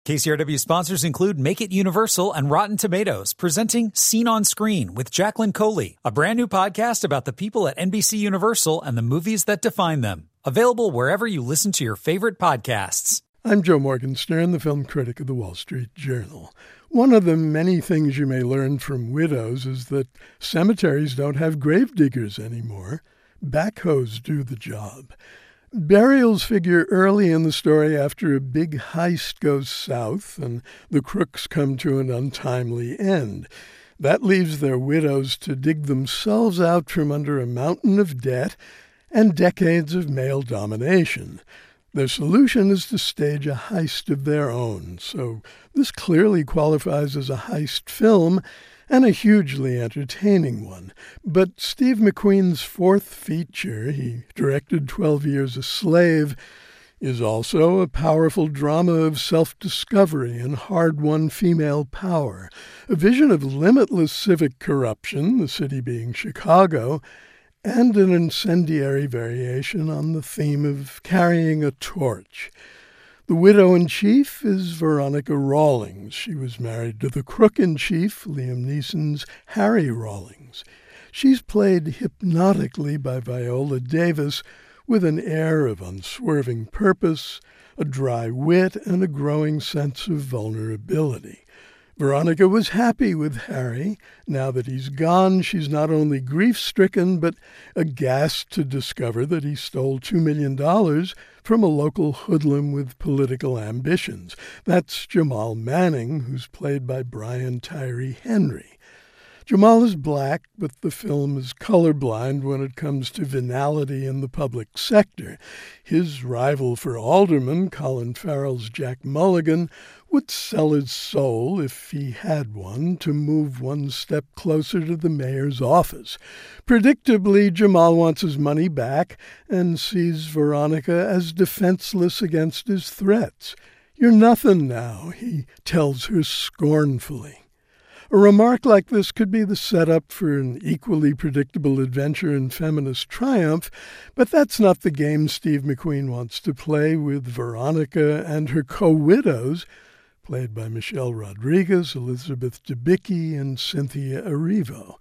KCRW sponsors include Make It Universal and Rotten Tomatoes, presenting Scene on Screen with Jacqueline Coley, a brand new podcast about the people at NBC Universal and the movies that define them. Available wherever you listen to your favorite podcasts. I'm Joe Morgenstern, the film critic of the Wall Street Journal. One of the many things you may learn from widows is that cemeteries don't have gravediggers anymore. Backhoes do the job. Burials figure early in the story after a big heist goes south and the crooks come to an untimely end. That leaves their widows to dig themselves out from under a mountain of debt and decades of male domination. Their solution is to stage a heist of their own, so this clearly qualifies as a heist film, and a hugely entertaining one. But Steve McQueen's fourth feature, he directed 12 Years a Slave, is also a powerful drama of self-discovery and hard-won female power, a vision of limitless civic corruption, the city being Chicago, and an incendiary variation on the theme of carrying a torch. The widow-in-chief is Veronica Rawlings. She was married to the crook-in-chief, Liam Neeson's Harry Rawlings. She's played hypnotically by Viola Davis with an air of unswerving purpose, a dry wit, and a growing sense of vulnerability. Veronica was happy with Harry. Now that he's gone, she's not only grief-stricken, but aghast to discover that he stole $2 million from a local hoodlum with political ambitions. That's Jamal Manning, who's played by Brian Tyree Henry. Jamal is black, but the film is colorblind when it comes to venality in the public sector. His rival for alderman, Colin Farrell's Jack Mulligan, would sell his soul, if he had one, to move one step closer to the mayor's office. Predictably, Jamal wants his money back and sees Veronica as defenseless against his threats. "You're nothing now," he tells her scornfully. A remark like this could be the setup for an equally predictable adventure in feminist triumph, but that's not the game Steve McQueen wants to play with Veronica and her co-widows, played by Michelle Rodriguez, Elizabeth Debicki, and Cynthia Erivo.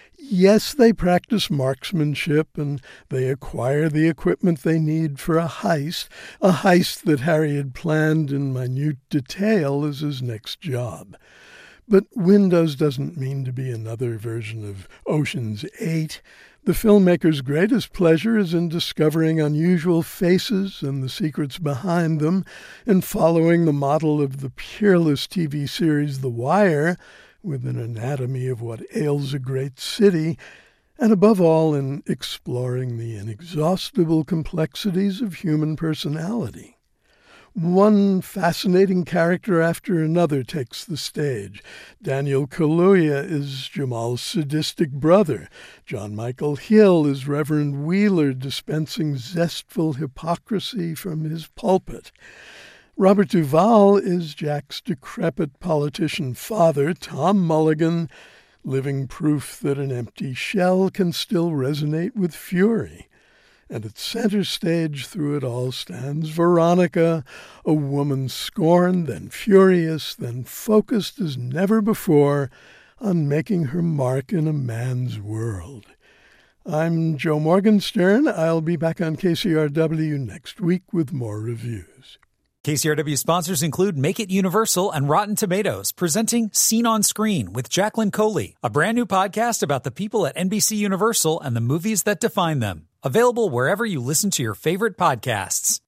Yes, they practice marksmanship and they acquire the equipment they need for a heist that Harry had planned in minute detail as his next job. But Windows doesn't mean to be another version of Ocean's 8. The filmmaker's greatest pleasure is in discovering unusual faces and the secrets behind them, and following the model of the peerless TV series The Wire, with an anatomy of what ails a great city, and above all in exploring the inexhaustible complexities of human personality. One fascinating character after another takes the stage. Daniel Kaluuya is Jamal's sadistic brother. John Michael Hill is Reverend Wheeler dispensing zestful hypocrisy from his pulpit. Robert Duvall is Jack's decrepit politician father, Tom Mulligan, living proof that an empty shell can still resonate with fury. And at center stage through it all stands Veronica, a woman scorned, then furious, then focused as never before on making her mark in a man's world. I'm Joe Morgenstern. I'll be back on KCRW next week with more reviews. KCRW sponsors include Make It Universal and Rotten Tomatoes, presenting Scene on Screen with Jacqueline Coley, a brand new podcast about the people at NBC Universal and the movies that define them. Available wherever you listen to your favorite podcasts.